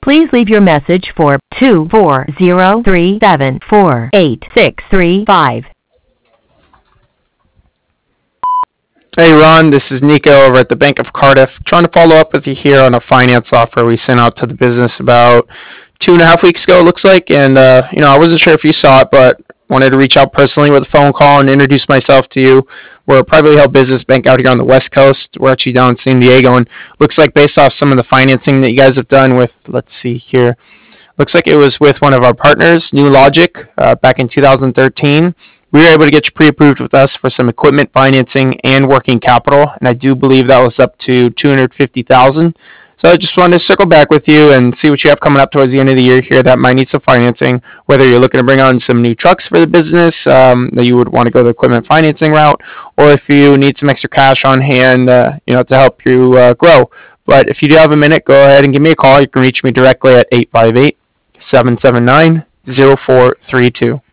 Please leave your message for 24037486635. Hey Ron, this is Nico over at the Bank of Cardiff. Trying to follow up with you here on a finance offer we sent out to the business about 2.5 weeks ago, it looks like. And, I wasn't sure if you saw it, but wanted to reach out personally with a phone call and introduce myself to you. We're a privately held business bank out here on the West Coast. We're actually down in San Diego, and looks like based off some of the financing that you guys have done with, let's see here, looks like it was with one of our partners, New Logic, back in 2013. We were able to get you pre-approved with us for some equipment financing and working capital, and I do believe that was up to $250,000. So I just wanted to circle back with you and see what you have coming up towards the end of the year here that might need some financing, whether you're looking to bring on some new trucks for the business, that you would want to go the equipment financing route, or if you need some extra cash on hand, to help you grow. But if you do have a minute, go ahead and give me a call. You can reach me directly at 858-779-0432.